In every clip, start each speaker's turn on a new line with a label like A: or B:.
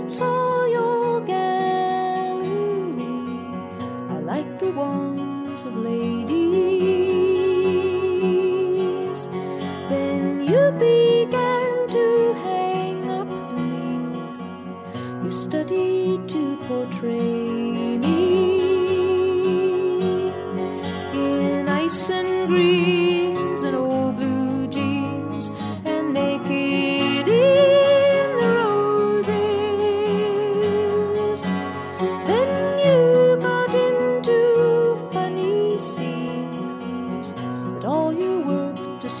A: first saw your gallery, I liked the ones of ladies. Then you began to hang up me, you studied to portray me in ice and greens and old blue jeans and naked in the roses. Then you got into funny scenes that all your work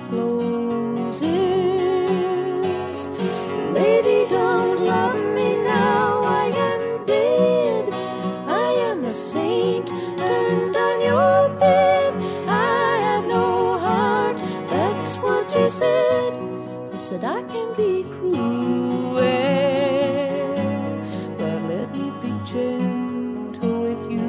A: discloses. Lady, don't love me now, I am dead. I am a saint turned on your bed. I have no heart, that's what you said. You said I can be cruel, but let me be gentle with you.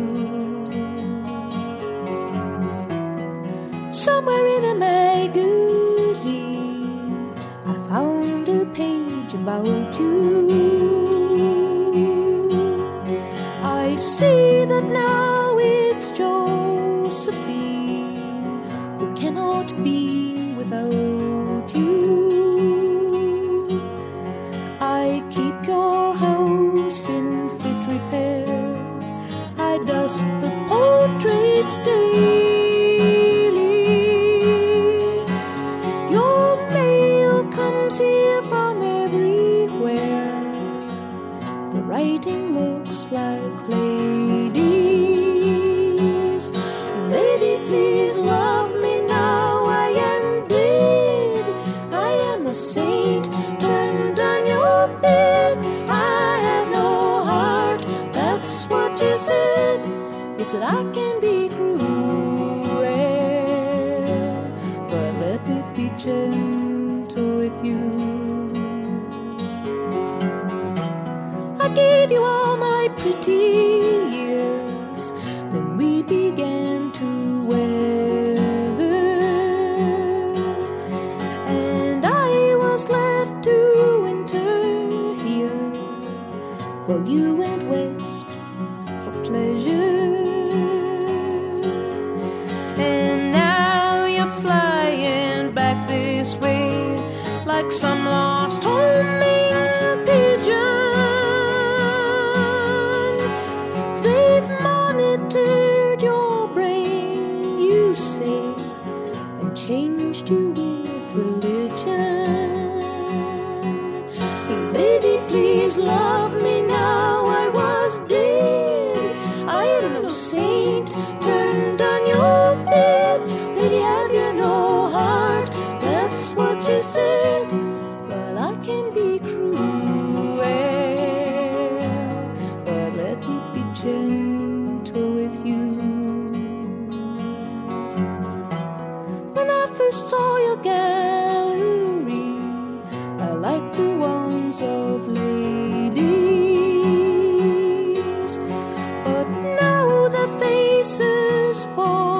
A: Somewhere in a magazine I found a page about you. I see that now it's Josephine who cannot be without you. I keep your house in fit repair, I dust the portraits daily. Your mail comes here from everywhere, the writing looks like ladies. Lady, please love me now, I am dead. I am a saint turned on your bed. I have no heart, that's what you said. You said I can be cruel, but let me be gentle with you. I gave you all my pretty years, then we began to weather, and I was left to winter here while you went west for pleasure. And now you're flying back this way like some lost homing pigeon. They've monitored your brain, you say, and changed you with religion. Lady, please love me now, I was dead. I am no saint turned on your bed. Lady, have you no heart, that's what you said. Well, I can be cruel, but let me be gentle with you. When I first saw your gallery, I liked the ones of ladies, but now the faces fall